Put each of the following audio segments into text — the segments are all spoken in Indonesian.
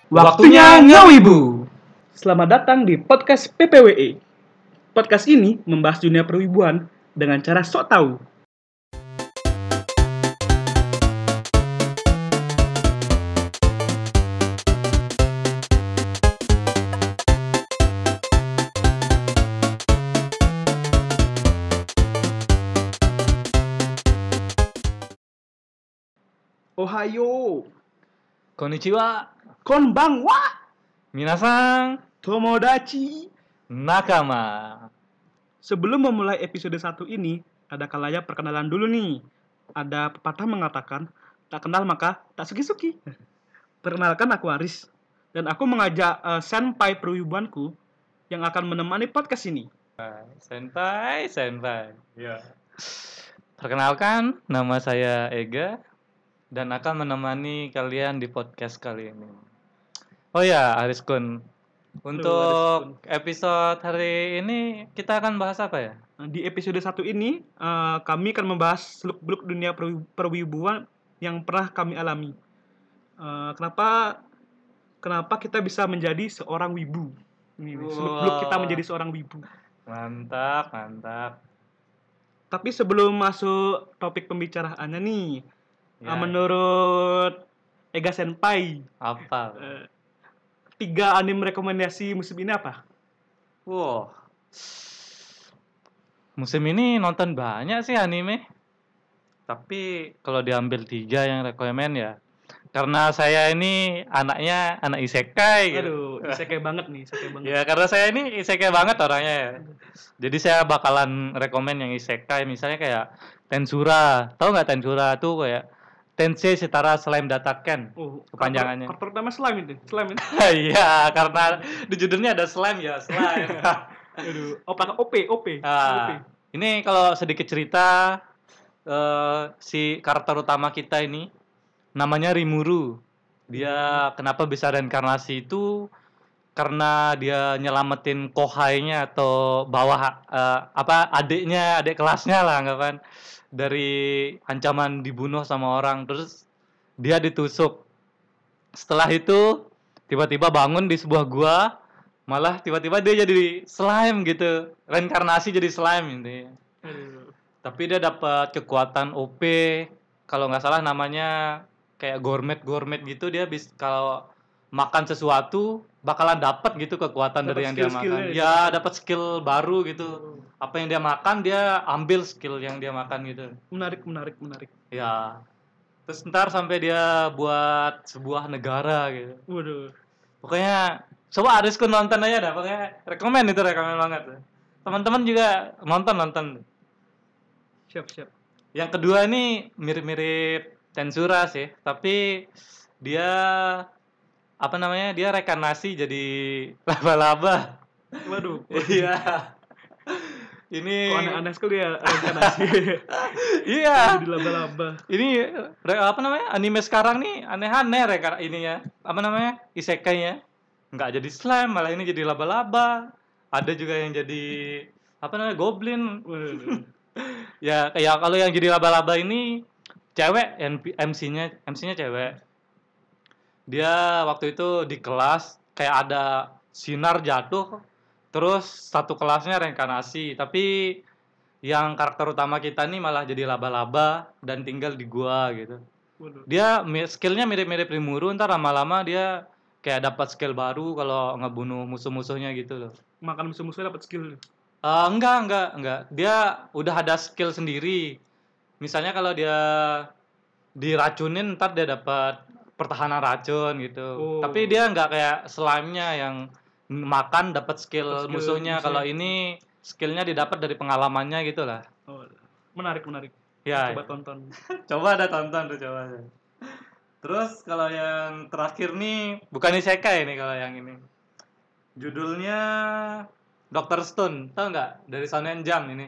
Waktunya ngewibu. Selamat datang di podcast PPWE. Podcast ini membahas dunia perwibuan dengan cara sok tahu. Ohayo, Konnichiwa, konbanwa, minasan, tomodachi. nakama. Sebelum memulai episode 1 ini, ada kalanya perkenalan dulu nih. Ada pepatah mengatakan, tak kenal maka tak suki-suki. Perkenalkan, aku Aris. Dan aku mengajak senpai perwibuanku yang akan menemani podcast ini. Senpai. Ya. Perkenalkan, nama saya Ega dan akan menemani kalian di podcast kali ini. Oh ya, Aris Kun. Untuk episode hari ini kita akan bahas apa ya? Di episode 1 ini, kami akan membahas seluk-beluk dunia perwibuan yang pernah kami alami. Kenapa kita bisa menjadi seorang wibu? Ini, seluk-beluk kita menjadi seorang wibu. Mantap. Tapi sebelum masuk topik pembicaraannya nih, Ya. menurut Ega Senpai, Apa? 3 anime rekomendasi musim ini apa? Wow. Musim ini nonton banyak sih anime. Tapi kalau diambil 3 yang rekomen ya. Karena saya ini anaknya anak isekai gitu. Aduh, isekai banget nih, isekai banget. Ya karena saya ini isekai banget orangnya ya. Jadi saya bakalan rekomen yang isekai. Misalnya kayak Tensura. Tahu nggak Tensura tuh kayak Tensei setara Slime Dataken. Kepanjangannya. Karakter utama slime itu. Iya, karena di judulnya ada slime ya, slime. Aduh, OP. Nah, ini kalau sedikit cerita si karakter utama kita ini namanya Rimuru. Dia kenapa bisa reinkarnasi itu karena dia nyelamatin kohainya atau bawah adik kelasnya lah anggapan dari ancaman dibunuh sama orang, terus dia ditusuk. Setelah itu tiba-tiba bangun di sebuah gua, malah tiba-tiba dia jadi slime gitu, reinkarnasi jadi slime intinya. Tapi dia dapat kekuatan OP, kalau nggak salah namanya kayak gourmet gitu. Dia kalau makan sesuatu bakalan dapat gitu kekuatan dari yang dia makan. Ya dapat skill baru gitu. Apa yang dia makan dia ambil skill yang dia makan gitu. Menarik. Ya. Terus ntar sampai dia buat sebuah negara gitu. Waduh. Pokoknya coba Aris kun nonton aja dah. Pokoknya rekomen banget. Teman-teman juga nonton. Siap. Yang kedua ini mirip-mirip Tensura sih, tapi dia dia reinkarnasi jadi laba-laba. Waduh. Iya. Ini kok aneh-aneh sekali ya reinkarnasi. Iya. Jadi laba-laba. Ini anime sekarang nih aneh-aneh ini ya. Isekai ya. Nggak jadi slime, malah ini jadi laba-laba. Ada juga yang jadi goblin. Ya kayak kalau yang jadi laba-laba ini cewek, MC-nya cewek. Dia waktu itu di kelas kayak ada sinar jatuh, terus satu kelasnya reinkarnasi, tapi yang karakter utama kita nih malah jadi laba-laba dan tinggal di gua gitu. Dia skillnya mirip-mirip Rimuru, ntar lama-lama dia kayak dapat skill baru kalau ngebunuh musuh-musuhnya gitu loh. Makan musuh-musuhnya dapat skill. Enggak. Dia udah ada skill sendiri. Misalnya kalau dia diracunin, ntar dia dapat pertahanan racun gitu. Tapi dia nggak kayak slime-nya yang makan dapat skill musuhnya. Kalau ini skillnya didapat dari pengalamannya gitu lah. Menarik. Ya. Coba tonton. Coba coba. Terus kalau yang terakhir nih bukan isekai nih kalau yang ini. Judulnya Dr. Stone, tau nggak? Dari Shonen Jump ini.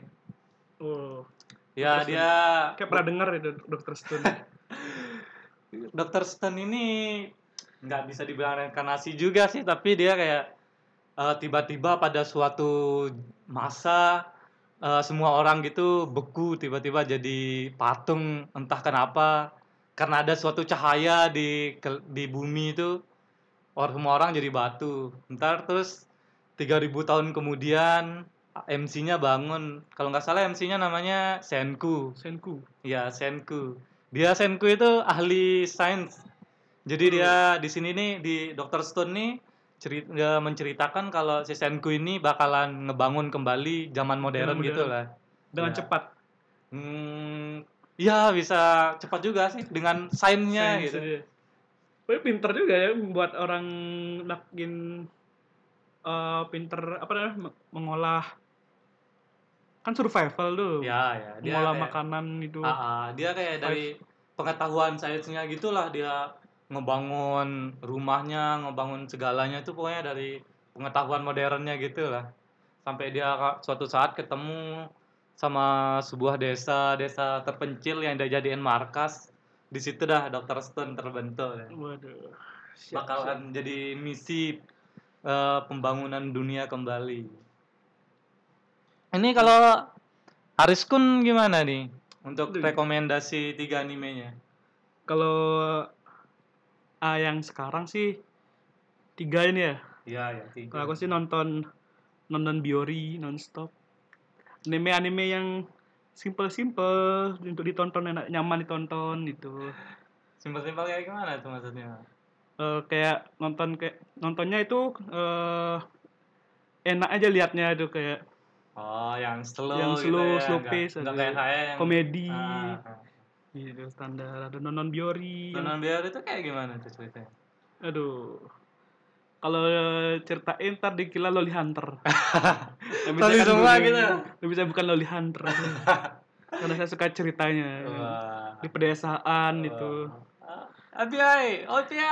Ya Dr. dia kayak pernah dengar ya Dr. Stone. Dr. Stone ini nggak bisa dibilang reinkarnasi juga sih, tapi dia kayak tiba-tiba pada suatu masa semua orang gitu beku, tiba-tiba jadi patung entah kenapa, karena ada suatu cahaya di bumi itu semua orang jadi batu. Ntar terus 3000 tahun kemudian MC-nya bangun. Kalau nggak salah MC-nya namanya Senku. Senku. Ya, Senku. Senku itu ahli sains. Jadi dia di sini nih di Dr. Stone nih dia menceritakan kalau si Senku ini bakalan ngebangun kembali zaman modern gitu lah. Dengan Ya. cepat. Ya bisa cepat juga sih dengan sainsnya Sains gitu. aja. Tapi pinter juga ya buat orang makin pinter apa namanya mengolah kan survival tuh. Ya, dia mengolah kayak makanan itu. dia kayak dari pengetahuan sainsnya gitulah dia ngebangun rumahnya, ngebangun segalanya itu pokoknya dari pengetahuan modernnya gitu lah. Sampai dia suatu saat ketemu sama sebuah desa terpencil yang dia jadiin markas. Di situ dah Dr. Stone terbentuk. Waduh. Bakalan jadi misi pembangunan dunia kembali. Ini kalau Aris Kun gimana nih untuk rekomendasi 3 animenya? Kalau yang sekarang sih 3 ini ya. Iya, 3. Kalau aku sih nonton Biori nonstop. Anime yang simple untuk ditonton, enak, nyaman ditonton gitu. Simpel-simpel kayak gimana tuh maksudnya? Kayak nontonnya itu enak aja liatnya itu kayak yang slow gitu ya. slow pace, enggak kayak saya yang komedi. Gitu standar. Ada Nonon Biori. Nonon Biori itu kayak gimana tuh ceritanya? Aduh. Kalau ceritain ntar dikira Loli Hunter. Loli semua gitu. Tapi bisa bukan Loli Hunter. Karena saya suka ceritanya. Di pedesaan itu. FBI.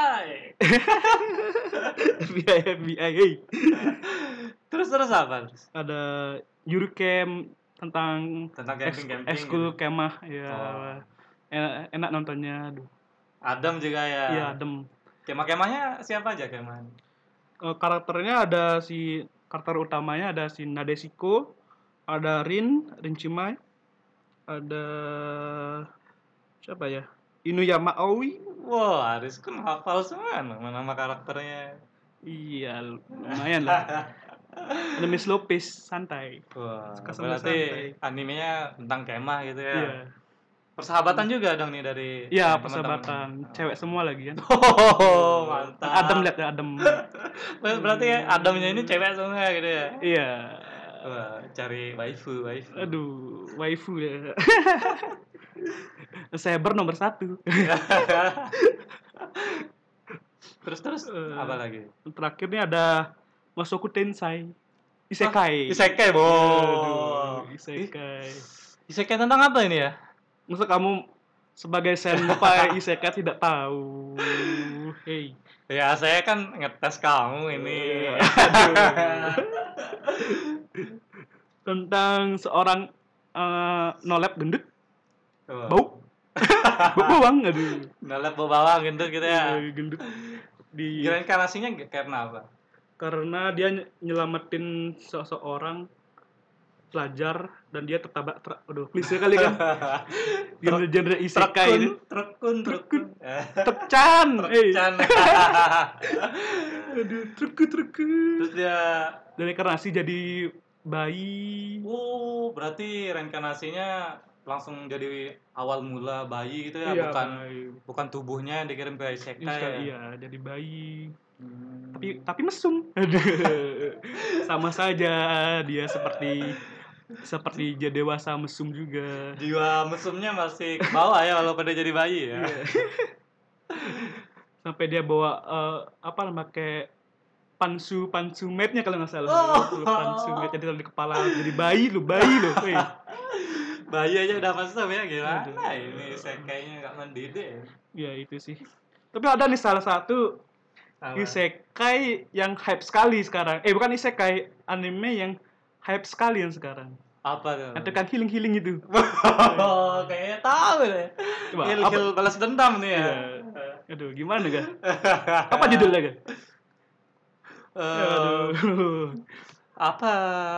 FBI. Hey. Terus apa? Ada Yuricamp tentang camping ekskul gitu. kemah ya. Enak nontonnya. Aduh. Adam juga ya. Iya, Adam. Kemah-kemahnya siapa aja kemah? Karakternya ada karakter utamanya ada si Nadeshiko, ada Rin Chimai, ada siapa ya? Inuyama Aoi. Wah, Aris kan hafal semua nama karakternya. Iya, lumayan lah. Anime slow pace, santai. Wah, berarti santai. Animenya tentang kemah gitu ya. Iya. Persahabatan juga dong nih dari Iya, persahabatan. Cewek semua lagi kan. Oh, mantap. Adam lihat ya, Adam. Berarti Adamnya ini cewek semua gitu ya. Iya. Wah, cari waifu. Aduh, waifu ya. Saber nomor 1. Terus apa lagi? Terakhirnya ada Masoku Tensai. Isekai. Isekai, Isekai tentang apa ini ya? Masa kamu sebagai senpai isekai tidak tahu? Hey. Ya, saya kan ngetes kamu ini. Tentang seorang nolep gendut. Bau. Bawang, aduh. Nolep bawang gendut gitu ya. Gendut. Reinkarnasinya karena apa? Karena dia nyelamatin seseorang pelajar dan dia tertabrak klise kali kan. Genre isekai ini. Trukun. Trukchan. Aduh, trukun. Terus dia reinkarnasi jadi bayi. Oh, berarti reinkarnasinya langsung jadi awal mula bayi gitu ya, iya, bukan tubuhnya yang dikirim ke isekai ya. Iya, jadi bayi. Tapi mesum. Sama saja dia seperti jadi dewasa mesum juga. Jiwa mesumnya masih ke bawah ya walaupun dia jadi bayi ya. Sampai dia bawa pakai pansu mate-nya kalau nggak salah. Pansu mate jadi di kepala jadi bayi loh. Bayi aja udah mesum ya gimana? Ini isekainya nggak mendidik. Ya itu sih. Tapi ada nih salah satu isekai yang hype sekali sekarang. Bukan isekai, anime yang hype sekali yang sekarang. Apa tuh? Itu kan healing itu. Kayaknya tahu deh. Heal balas dendam nih ya. Aduh, gimana ga? Apa judulnya ga? Apa?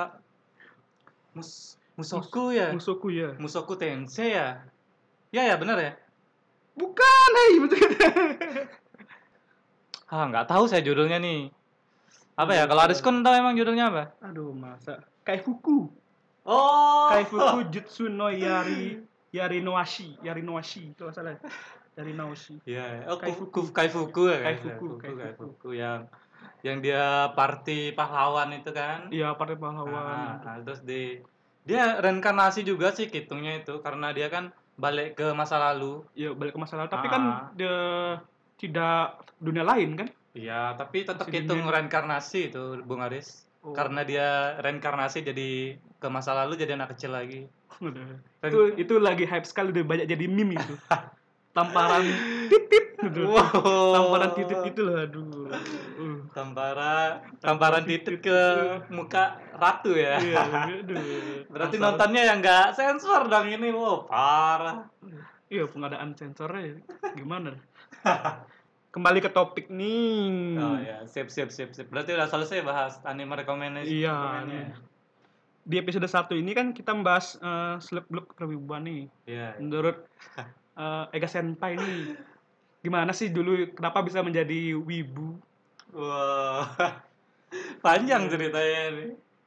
Musoku ya? Musoku Tensei ya? Ya benar ya? Bukan, betul. Nggak tahu saya judulnya nih. Apa ya? Kalau Ariskun tahu emang judulnya apa? Aduh, masa Kaifuku. Oh. Kaifuku Jutsu no Yarinoashi kalau nggak salah. Yarinoashi. Iya, Kaifuku. Kaifuku ya kan? Kaifuku. Kaifuku yang dia party pahlawan itu kan? Iya, partai pahlawan. Terus dia reinkarnasi juga sih hitungnya itu karena dia kan balik ke masa lalu. Iya, balik ke masa lalu. Tapi kan dia tidak dunia lain kan? Iya, tapi tetap Masih hitung dunia. reinkarnasi itu, Bung Aris. Karena dia reinkarnasi jadi ke masa lalu jadi anak kecil lagi. Itu lagi hype sekali, udah banyak jadi meme itu. Tamparan titit gitu. Wow. Tamparan titit itu loh, aduh. Tamparan titit ke muka ratu ya. Iya, aduh. Berarti nontonnya yang nggak sensor dong ini, wow, parah. Iya, pengadaan sensornya gimana? Kembali ke topik nih. Oh ya, sip. Berarti udah selesai bahas anime rekomendasi. Iya. Di episode 1 ini kan kita membahas seluk-beluk perwibuan nih. Iya. Menurut Ega Senpai nih, gimana sih dulu kenapa bisa menjadi wibu? Wah, panjang ceritanya nih.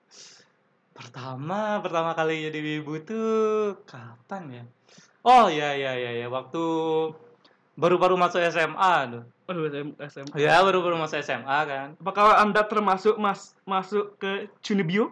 Pertama kali jadi wibu tuh kapan ya? Oh iya, waktu baru-baru masuk SMA tuh. Aduh, SMA. Ya, baru-baru masuk SMA kan. Apakah Anda termasuk masuk ke Chunibyo?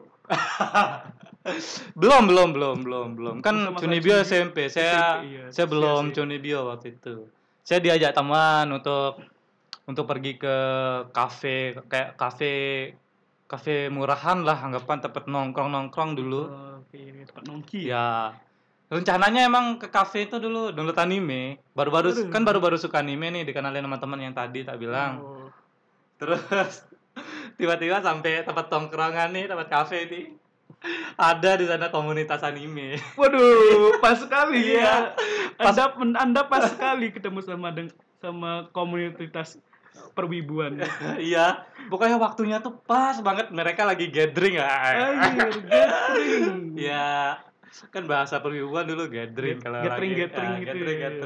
belum. Kan Chunibyo SMP. Saya belum Chunibyo waktu itu. Saya diajak teman untuk pergi ke kafe, kayak kafe murahan lah, anggapan tempat nongkrong dulu. Oke, tempat nongki. Ya. Rencananya emang ke kafe itu dulu download anime. Baru-baru suka anime nih, dikenalin sama teman yang tadi tak bilang. Terus tiba-tiba sampai tempat tongkrongan nih, tempat kafe ini. Ada di sana komunitas anime. Waduh, pas sekali ya. Anda pas sekali ketemu sama komunitas perwibuan. Iya, pokoknya waktunya tuh pas banget, mereka lagi gathering ya. Gathering. Ya, kan bahasa perwibuan dulu gathering kalau gathering lagi, gitu.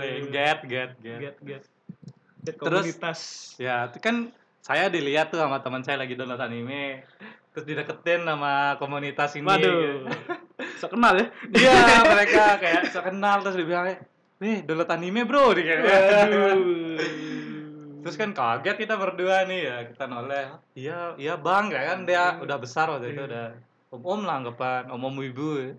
Get komunitas. Terus, ya, itu kan saya dilihat tuh sama teman saya lagi download anime. Terus dideketin sama komunitas ini. Waduh. Sok kenal ya? Iya, mereka kayak sok kenal terus dibilang, "Nih, download anime, Bro." Terus kan kaget kita berdua nih ya, kita noleh. Iya Bang, kayak kan dia udah besar waktu itu, udah om lah anggapan, om ibu.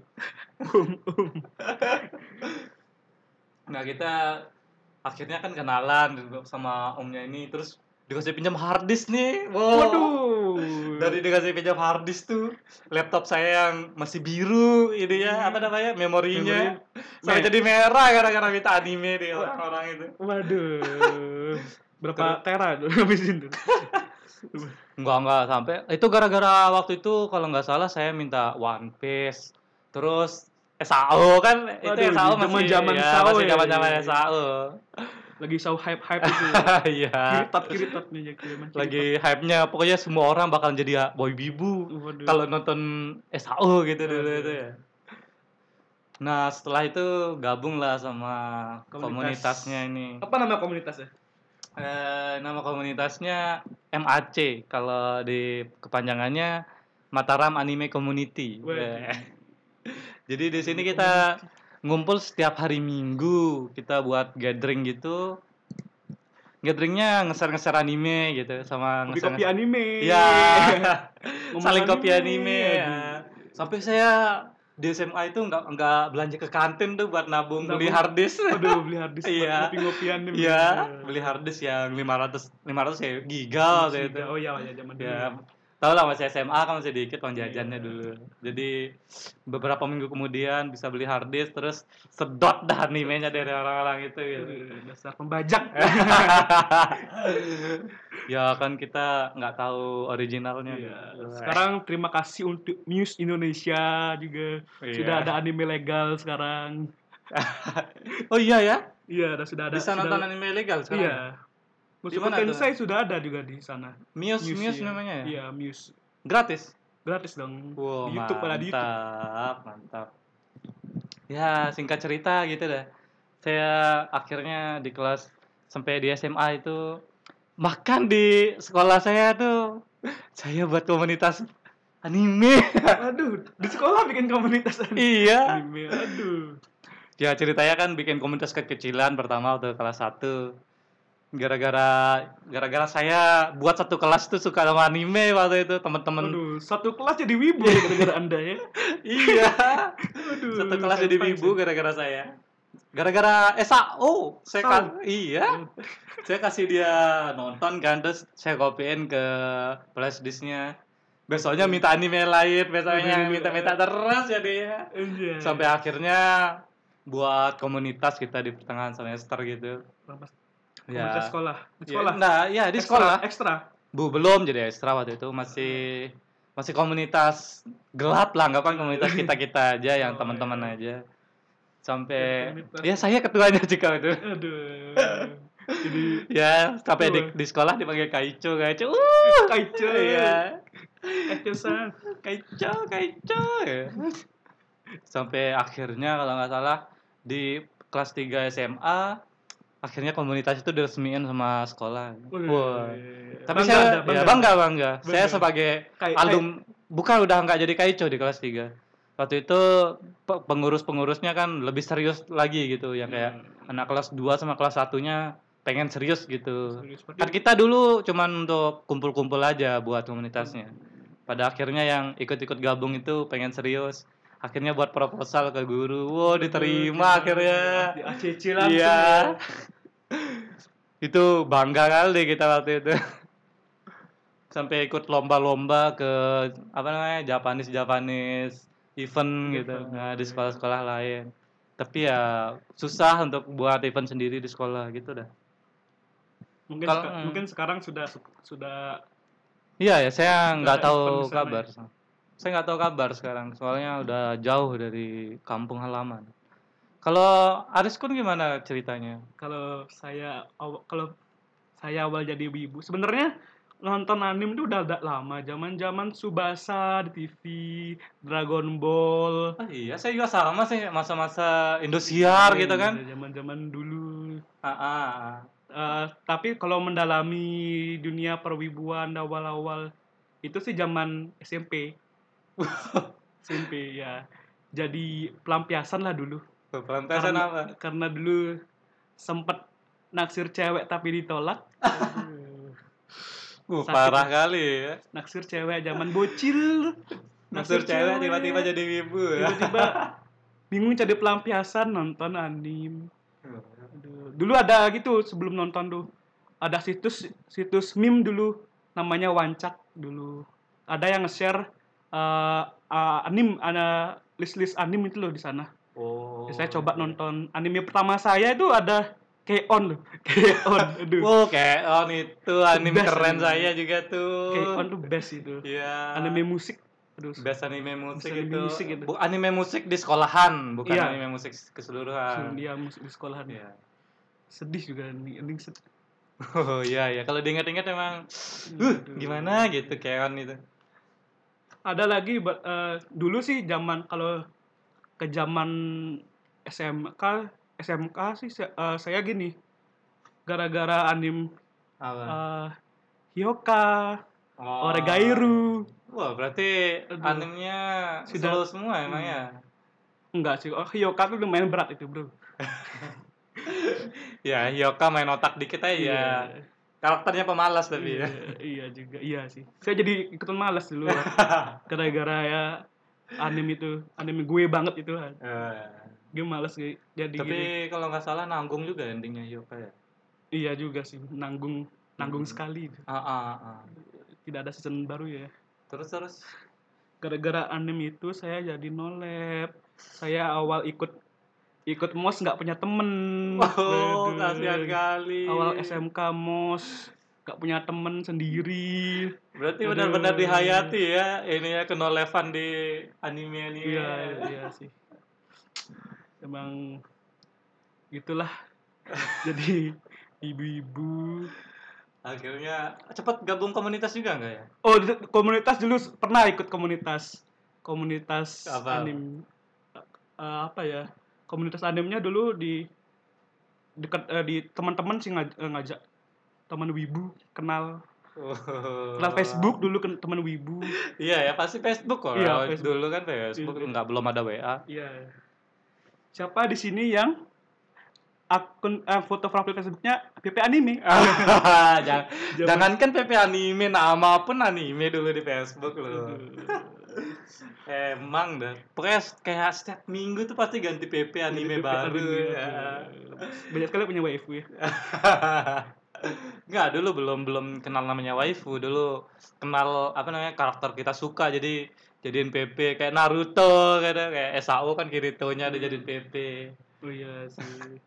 Nah, kita akhirnya kan kenalan sama omnya ini, terus dikasih pinjam harddisk nih. Wow. Waduh. Dari dikasih pinjam harddisk tuh, laptop saya yang masih biru ini ya, apa namanya, memorinya sampai jadi merah gara-gara minta anime deh orang-orang itu. Waduh. Berapa tera tuh habisin tuh? Enggak sampai. Itu gara-gara waktu itu kalau nggak salah saya minta One Piece. Terus SAO kan. Waduh, itu SAO masih zaman-zaman SAO. Lagi SAO hype itu. Iya. Kiritat nih lagi hype-nya, pokoknya semua orang bakal jadi boy bibu kalau nonton SAO gitu dulu itu ya. Nah, setelah itu gabung lah sama komunitasnya ini. Apa nama komunitasnya? Nama komunitasnya MAC, kalau di kepanjangannya Mataram Anime Community. Jadi di sini kita ngumpul setiap hari Minggu, kita buat gathering gitu. Gatheringnya ngeser anime gitu, sama kopi anime. Iya. Saling kopi anime. Ya. Sampai saya di SMA itu nggak belanja ke kantin tuh buat nabung beli harddisk. Aduh, beli harddisk buat ngopi-ngopian nih. Iya, beli harddisk yang 500 ya giga waktu itu. Oh iya zaman dulu. Ya, tahu lah masih SMA kan masih dikit uang jajannya dulu. Jadi beberapa minggu kemudian bisa beli harddisk, terus sedot dah animenya dari orang-orang itu gitu. Dasar pembajak. Ya kan kita nggak tahu originalnya. Sekarang terima kasih untuk Muse Indonesia juga. Sudah ada anime legal sekarang. Oh iya ya? Iya, sudah ada. Bisa nonton anime legal sekarang? Iya. Mushoku Tensei sudah ada juga di sana. Muse namanya ya? Iya, Muse. Gratis dong. Wow, di YouTube, ada di YouTube. Mantap. Ya, singkat cerita gitu dah. Saya akhirnya di kelas sampai di SMA itu Bahkan di sekolah saya tuh saya buat komunitas anime. Aduh, di sekolah bikin komunitas Iya. anime. Aduh. Ya ceritanya kan bikin komunitas kekecilan pertama waktu kelas 1. Gara-gara saya buat satu kelas tuh suka sama anime waktu itu teman-teman. Aduh, satu kelas jadi wibu ya gara-gara Anda ya. Iya. Aduh, Satu kelas jadi senpai, wibu gara-gara saya. Gara-gara SAO, iya. Saya kasih dia nonton kan, terus saya copyin ke flash disknya. Besoknya minta anime lain, besoknya minta-minta terus ya dia. Iya. Sampai akhirnya buat komunitas kita di pertengahan semester gitu. Komunitas sekolah. Di Ya, sekolah. di sekolah. Ekstra. Belum jadi ekstra waktu itu, masih komunitas gelap lah, anggapan komunitas kita-kita aja yang teman-teman aja. Sampai Komunitas. ya saya ketuanya juga itu. Aduh. Jadi Ya, sampai di sekolah dipanggil Kaico. Kaico. Iya. Kaico-san. Kaico ya. Sampai akhirnya kalau nggak salah di kelas 3 SMA akhirnya komunitas itu diresmiin sama sekolah. Wah. Tapi saya bangga. Saya sebagai bukan udah nggak jadi Kaico di kelas 3. Waktu itu pengurus-pengurusnya kan lebih serius lagi gitu, yang kayak anak kelas 2 sama kelas 1-nya pengen serius gitu. Kan kita dulu cuman untuk kumpul-kumpul aja buat komunitasnya. Pada akhirnya yang ikut-ikut gabung itu pengen serius. Akhirnya buat proposal ke guru. Wow, diterima akhirnya. Di ACC langsung. Iya. Itu bangga kali kita waktu itu. Sampai ikut lomba-lomba ke Japanese event gitu. Nah, di sekolah-sekolah lain. Tapi ya susah untuk buat event sendiri di sekolah gitu dah. Mungkin sekarang sudah Iya ya, saya nggak tahu kabar. Saya nggak tahu kabar sekarang, soalnya udah jauh dari kampung halaman. Kalau Aris Kun gimana ceritanya? Kalau saya awal jadi wibu, sebenarnya nonton anime itu udah lama, zaman Tsubasa di TV, Dragon Ball. Oh iya, saya juga sama sih, masa-masa Indosiar gitu kan. Zaman dulu. Tapi kalau mendalami dunia perwibuan awal-awal itu sih zaman SMP. SMP ya. Jadi pelampiasan lah dulu. Pelampiasan apa? Karena dulu sempet naksir cewek tapi ditolak. Parah kali ya. Naksir cewek zaman bocil. Naksir cewek tiba-tiba jadi wibu ya. Tiba-tiba bingung cari pelampiasan nonton anime. Dulu ada gitu sebelum nonton tuh. Ada situs meme dulu namanya Wancak dulu. Ada yang nge-share anime, ada list anime itu loh di sana. Saya coba nonton anime pertama saya itu ada K-On loh. K-On. Aduh. K-On itu anime keren saya juga tuh. K-On tuh best itu. Iya. Anime musik. Aduh. Best anime musik itu. Anime musik di sekolahan, bukan anime musik keseluruhan. Iya, musik di sekolahan. Iya. Sedih juga ending sedih. Oh iya ya, kalau diingat-ingat emang gimana gitu K-On itu. Ada lagi dulu sih kalau ke zaman SMK sih saya gini. Gara-gara anime Hyoka, Oregairu. Wah, berarti animenya slow semua emang ya? Enggak sih, Hyoka tuh lumayan berat itu, bro. Ya, Hyoka main otak dikit aja. Iya. Karakternya pemalas tapi ya. Iya juga, iya sih. Saya jadi ikutan malas dulu. Gara-gara ya anime gue banget itu. Gue malas jadi. Tapi kalau nggak salah nanggung juga endingnya Hyoka ya. Iya juga sih, nanggung sekali. Tidak ada season baru ya. Terus. Gara-gara anime itu saya jadi nolep. Saya awal ikut MOS nggak punya temen. Kasihan kali. Awal SMK MOS nggak punya temen sendiri. Berarti benar-benar dihayati ya ini ya kenolevan di anime. Iya sih. Emang gitulah. Jadi ibu-ibu. Akhirnya cepat gabung komunitas juga nggak ya? Oh, komunitas dulu pernah ikut komunitas anime. Apa ya? Komunitas animenya dulu di dekat di teman-teman sih ngajak. teman wibu, kenal Oh. Facebook dulu teman wibu. Iya ya, pasti Facebook kok. Iya, Lah. Facebook. Dulu kan Facebook Iya. nggak belum ada WA. Iya. Siapa di sini yang akun foto profil Facebooknya PP Anime? Jangankan PP anime, nama pun anime dulu di Facebook loh. Emang dah. Pokoknya kayak setiap minggu tuh pasti ganti PP anime PP baru. Anime. Ya. Banyak sekali punya waifu ya. Enggak, dulu belum kenal namanya waifu. Dulu kenal apa namanya karakter kita suka, jadi jadiin PP kayak Naruto kayak SAO kan Kirito-nya ada jadiin PP. Oh iya sih.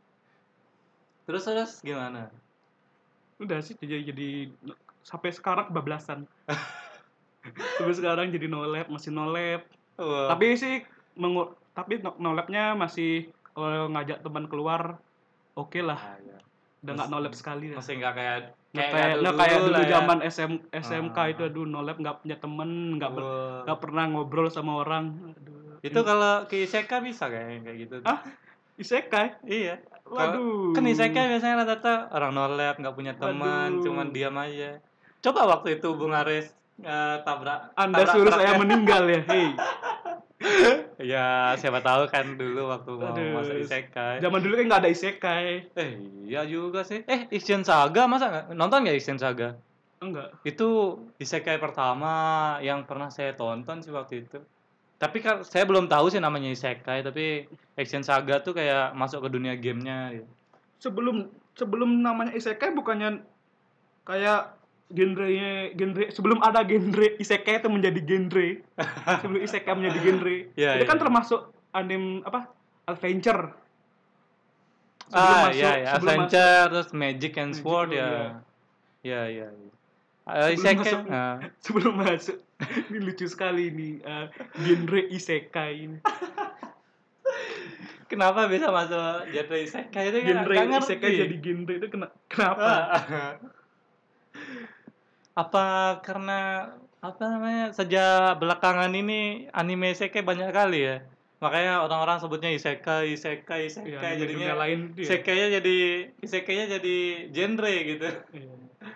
Terus gimana? Udah sih jadi sampai sekarang kebablasan. Sampai sekarang jadi no lab, masih no lab. Wah. Tapi sih no labnya masih kalau ngajak teman keluar oke lah. Ah, ya. Udah nggak no lab sekali ya. Masih nggak kayak Nggak kayak dulu lah ya. zaman SMK itu aduh no lab nggak punya temen Wah. nggak pernah ngobrol sama orang. Aduh. Itu kalau ke Isekai bisa kayak gitu. Ah, isekai. Iya. Waduh. Kan Isekai biasanya rata-rata orang no lab, nggak punya teman, Waduh. cuman diam aja. Coba waktu itu Bung Aris tabrak Suruh truk saya ya. meninggal ya. Hei. Ya, siapa tahu kan dulu waktu mau Aduh. masuk Isekai. Zaman dulu kan nggak ada isekai. Iya juga sih. Ishin Saga masa nggak nonton nggak Ishin Saga? Enggak. Itu isekai pertama yang pernah saya tonton sih waktu itu. Tapi kan saya belum tahu sih namanya isekai, tapi Action Saga tuh kayak masuk ke dunia gamenya gitu. Sebelum namanya isekai bukannya kayak genre sebelum ada genre isekai itu menjadi genre. Sebelum isekai menjadi genre. Iya, itu kan iya. termasuk anime apa? Adventure. Sebelum Adventure terus Magic and Magic, Sword iya. Iya. Isekai. Sebelum masuk. Ini lucu sekali nih genre isekai ini. Kenapa bisa masuk genre isekai itu? Genre nggak ngerti. isekai jadi genre itu kenapa? Apa karena apa namanya sejak belakangan ini anime isekai banyak kali ya, makanya orang-orang sebutnya isekai Iya, jadinya lain isekainya jadi genre gitu. Iya.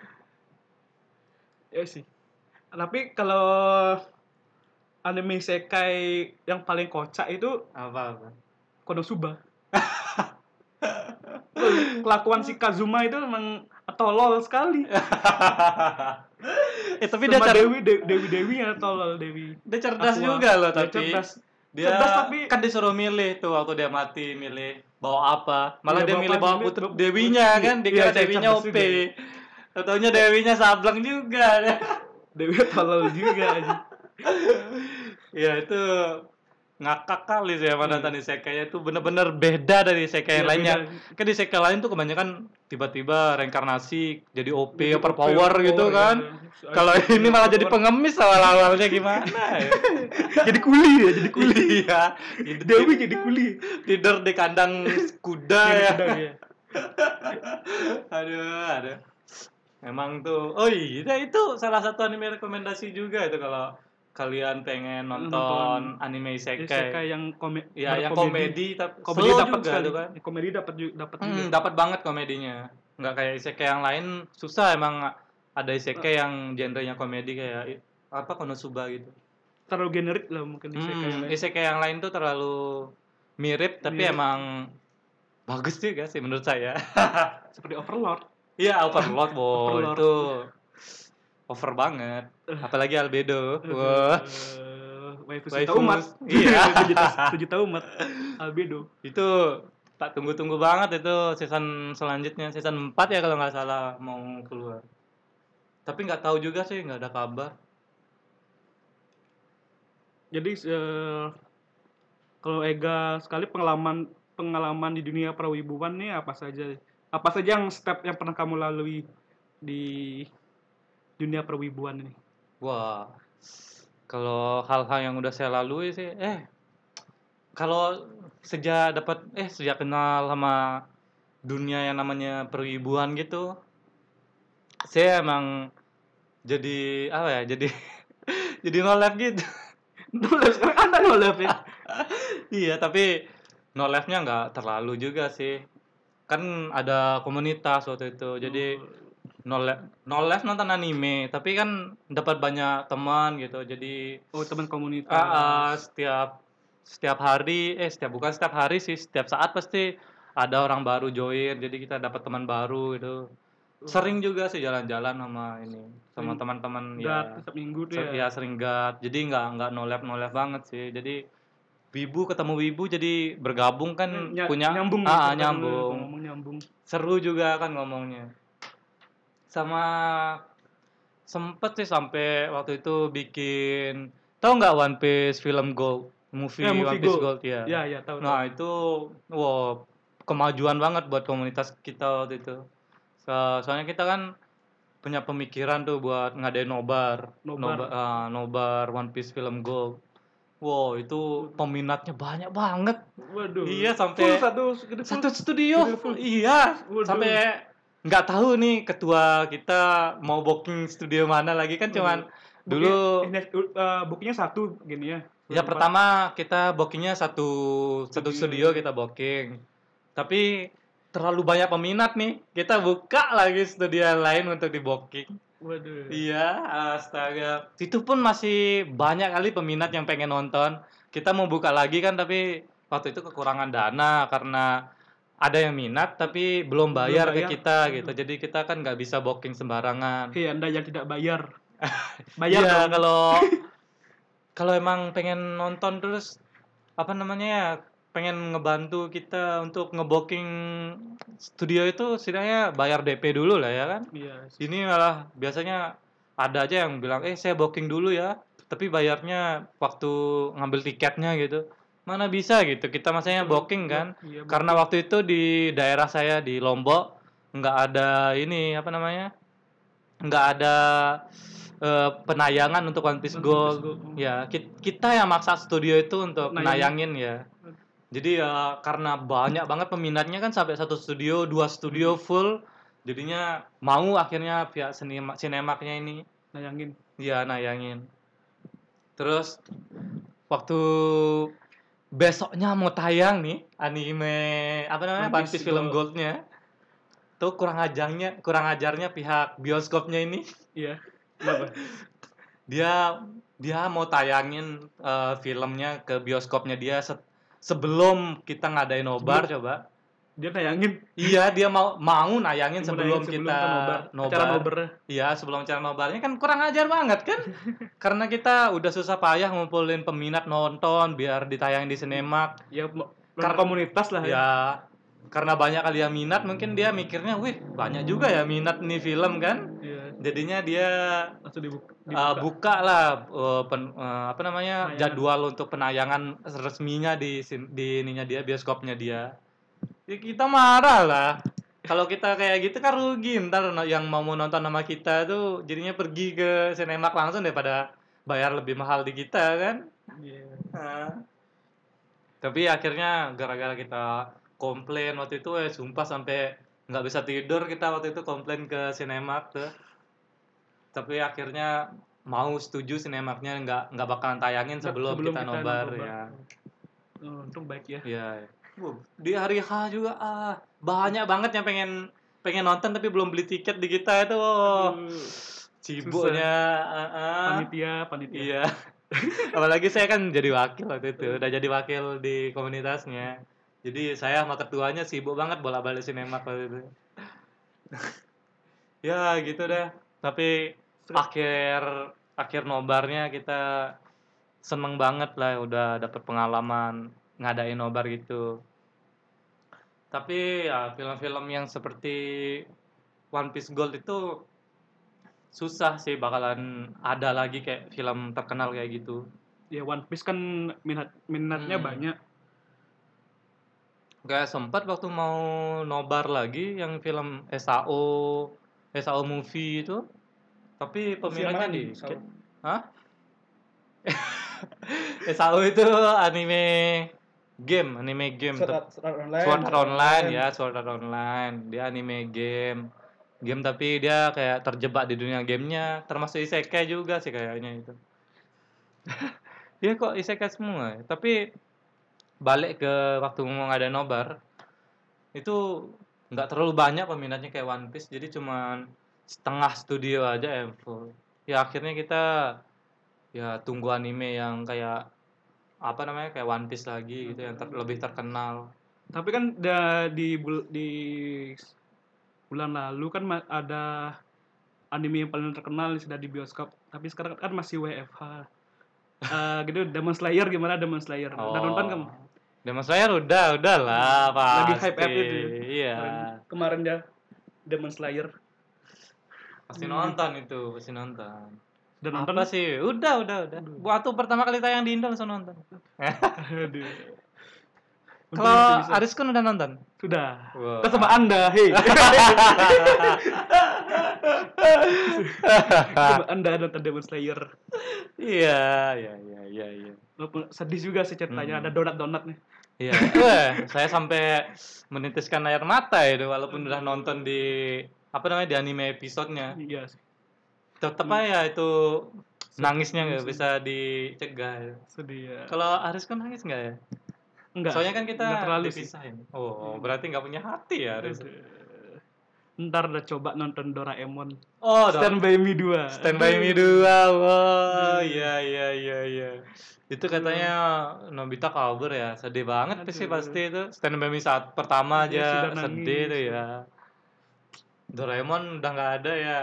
Ya sih. Tapi kalau anime isekai yang paling kocak itu apa Konosuba. Kelakuan si Kazuma itu memang tolol sekali. Tapi Sama Dewi yang tolol Dewi. dia cerdas Aqua. juga loh, Dia tapi dia cerdas, tapi kan disuruh milih tuh waktu dia mati, milih bawa apa, malah Iya, dia milih bawa putri dewinya kan, dikira Iya, dewinya cerdas OP, juga. taunya dewinya sableng juga. Dewi tolol juga aja. Ya itu ngakak kali sih sama nonton isekai itu, bener-bener beda dari isekai yang Iya, lainnya. beda. Kan di isekai lain tuh kebanyakan tiba-tiba reinkarnasi jadi OP, Jadi overpower OP, gitu ya. kan. Kalau ini malah jadi pengemis awal-awalnya gimana ya? Jadi kuli ya, jadi kuli. Iya. Dewi jadi kuli. Tidur di kandang kuda Jadi ya. pedang ya. Aduh. Memang tuh. Oh iya, itu salah satu anime rekomendasi juga itu kalau kalian pengen nonton anime Isekai isekai. yang Ya, yang komedi tapi komedi slow dapat juga sekali. tuh kan. Komedi dapat juga. Dapat banget komedinya. Nggak kayak isekai yang lain susah emang, ada isekai yang genrenya komedi kayak apa Konosuba gitu. Terlalu generik lah mungkin isekai yang lain. Isekai yang lain tuh terlalu mirip tapi Mirip. emang bagus juga sih menurut saya. Seperti Overlord. Iya, Overlord, Overlord. itu over banget. Apalagi Albedo. Wah, Waifu Waifu. Sejuta Umat. Iya. Sejuta Umat. Albedo. itu tak tunggu-tunggu banget itu season selanjutnya, season 4 ya kalau nggak salah mau keluar. Tapi nggak tahu juga sih, nggak ada kabar. Jadi kalau Ega sekali pengalaman di dunia perwibuan nih apa saja? Apa saja yang step yang pernah kamu lalui di dunia perwibuan ini? Wah, kalau hal-hal yang udah saya lalui sih, kalau sejak kenal sama dunia yang namanya perwibuan gitu, saya emang jadi apa ya? Jadi jadi no life gitu. No live sekarang Anda no live ya? Iya, tapi no life-nya nggak terlalu juga sih. Kan ada komunitas waktu itu, jadi no live nonton anime, tapi kan dapat banyak teman gitu. Jadi Oh, teman komunitas. setiap hari bukan setiap hari sih, setiap saat pasti ada orang baru join, jadi kita dapat teman baru gitu. Oh, Sering juga sih jalan-jalan sama sering teman-teman gat ya. setiap minggu tuh ya. Ya sering gat. Jadi nggak no live banget sih. Jadi wibu ketemu wibu jadi bergabung kan punya Nyambung nih cerita dulu kalau nyambung. ngomong nyambung. Seru juga kan ngomongnya. Sama sempet sih sampai waktu itu bikin, tahu nggak One Piece film Gold, Ya, movie movie One Piece Go. Gold ya. Ya, ya, tahu tahu. Nah itu, wow, kemajuan banget buat komunitas kita waktu itu. Soalnya kita kan punya pemikiran tuh buat ngadain Nobar. nobar One Piece film Gold. Wow itu peminatnya banyak banget. Waduh, Iya full sampai satu gitu full. satu studio, Studio full. iya, Waduh, sampai nggak tahu nih ketua kita mau booking studio mana lagi kan waduh. cuman Bookingnya, dulu bookingnya satu gini ya. ya Berempat pertama kita bookingnya satu satu studio studio. kita booking, tapi terlalu banyak peminat nih kita buka lagi studio yang lain untuk di booking. Waduh. Iya, astaga. Itu pun masih banyak kali peminat yang pengen nonton. Kita mau buka lagi kan, tapi waktu itu kekurangan dana karena ada yang minat tapi belum Belum bayar ke bayar. kita gitu. Waduh. Jadi kita kan nggak bisa booking sembarangan. Hei, Anda yang tidak bayar. Bayar Iya, dong. kalau kalau emang pengen nonton terus apa namanya ya, pengen ngebantu kita untuk ngebooking studio itu setidaknya bayar DP dulu lah ya kan. Iya. Ini malah biasanya ada aja yang bilang, saya booking dulu ya, tapi bayarnya waktu ngambil tiketnya gitu. Mana bisa gitu, kita masanya booking kan. Iya, Karena booking. waktu itu di daerah saya di Lombok nggak ada ini apa namanya, nggak ada penayangan untuk One Piece One Piece Gold. Go. Ya kita yang maksa studio itu untuk Nayangin. nayangin ya. Jadi ya karena banyak banget peminatnya kan sampai satu studio, dua studio full, jadinya mau akhirnya pihak sinemaknya ini Nayangin. ya nayangin. Terus waktu besoknya mau tayang nih anime apa namanya One One Piece Piece film Gold. Goldnya, tuh kurang ajarnya pihak bioskopnya ini. Iya. Kenapa? Dia dia mau tayangin filmnya ke bioskopnya dia sebelum kita ngadain nobar coba. Dia nayangin. Iya, dia mau nayangin Mau sebelum nayangin sebelum kita kita nobar. Acara nobar. Iya, sebelum acara nobarnya kan kurang ajar banget kan? Karena kita udah susah payah ngumpulin peminat nonton biar ditayang di Cinemark. Ya, Karena komunitas lah ya. ya karena banyak kali yang minat, mungkin dia mikirnya, wih banyak juga ya minat nih film kan? Iya. Jadinya dia Langsung dibuka. buka lah apa namanya Penayangan. jadwal untuk penayangan resminya di ininya dia bioskopnya dia. Ya kita marah lah. Kalau kita kayak gitu kan rugi, ntar yang mau nonton sama kita tuh jadinya pergi ke Cinemark langsung daripada bayar lebih mahal di kita kan. Iya. Nah, tapi akhirnya gara-gara kita komplain waktu itu sumpah sampai nggak bisa tidur kita waktu itu komplain ke Cinemark tuh. Tapi akhirnya mau setuju Cinemarknya nggak bakalan tayangin sebelum kita nobar ya. Untung baik ya. Iya. Di hari H juga banyak banget yang pengen nonton tapi belum beli tiket di kita itu. Sibuknya Panitia. Iya. Apalagi saya kan jadi wakil waktu itu, udah jadi wakil di komunitasnya. Jadi saya sama ketuanya sibuk banget bolak-balik Cinemark waktu itu. Ya gitu dah. Tapi akhir nobarnya kita seneng banget lah udah dapet pengalaman ngadain nobar gitu. Tapi ya film-film yang seperti One Piece Gold itu susah sih bakalan ada lagi kayak film terkenal kayak gitu. Ya, One Piece kan minatnya banyak. Kayak sempat waktu mau nobar lagi yang film SAO movie itu, tapi peminatnya dikit. Hah? SAO itu anime game. Sword Art Online ya, Sword Art Online. Dia anime game. Tapi dia kayak terjebak di dunia gamenya, termasuk isekai juga sih kayaknya itu. Dia kok isekai semua. Tapi balik ke waktu mau ngadain nobar, itu nggak terlalu banyak peminatnya kayak One Piece, jadi cuman setengah studio aja full. Ya akhirnya kita ya tunggu anime yang kayak apa namanya kayak One Piece lagi gitu yang lebih terkenal. Tapi kan di bulan lalu kan ada anime yang paling terkenal sudah di bioskop. Tapi sekarang kan masih WFH. Gitu Demon Slayer gimana Demon Slayer? Udah nonton kamu? Demon Slayer udah lah Lagi pasti. hype itu. Iya. Kemarin ya Demon Slayer. Pasti nonton itu, pasti nonton. Udah nonton? Apa sih? Udah. Waktu pertama kali tayang di Indo langsung nonton. Aduh. Kalau Aris kan udah nonton? Sudah. Wow. Kita sama Anda, hei. Sama Anda nonton Demon Slayer. Iya. Sedih juga sih ceritanya, ada donat nih. Iya. Saya sampai menitiskan air mata itu walaupun udah nonton di apa namanya di anime episodenya. Iya sih. Tetap aja itu nangisnya nggak bisa dicegah. Sedih ya. Kalau Aris kan nangis nggak ya? Enggak. Soalnya kan kita enggak terlalu dipisahin. Oh, berarti nggak punya hati ya Aris. Ntar udah coba nonton Doraemon. Oh, Stand by Me 2. Stand by Me 2. Wow, iya. Itu katanya Nobita kabur ya. Sedih banget sih pasti itu. Stand by Me saat pertama aja sedih tuh ya. Doraemon udah nggak ada ya.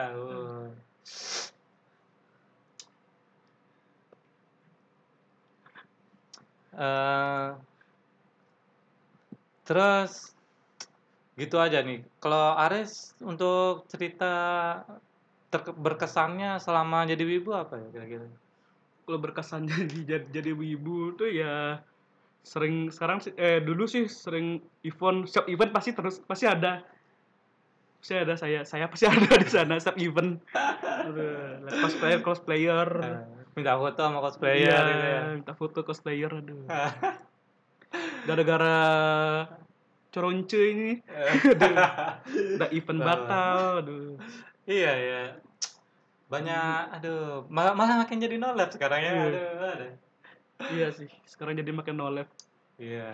Terus gitu aja nih. Kalau Ares untuk cerita berkesannya selama jadi wibu apa ya kira-kira? Kalau berkesan jadi wibu tuh ya sering sekarang dulu sih sering shop event pasti ada. Saya pasti ada di sana shop event. Cosplayer. Minta foto sama cosplayer gitu ya. Minta foto cosplayer aduh. Gara-gara Coronce ini. Udah event batal aduh. Iya. Banyak malah makin jadi no lab sekarang ya. Aduh. Iya sih, sekarang jadi makin no lab. Iya.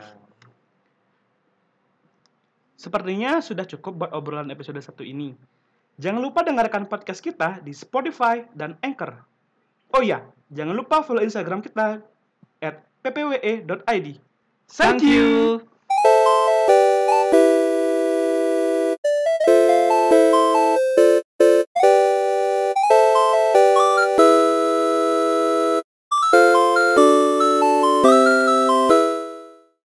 Sepertinya sudah cukup buat obrolan episode 1 ini. Jangan lupa dengarkan podcast kita di Spotify dan Anchor. Oh iya, jangan lupa follow Instagram kita @ppwe.id. Thank you.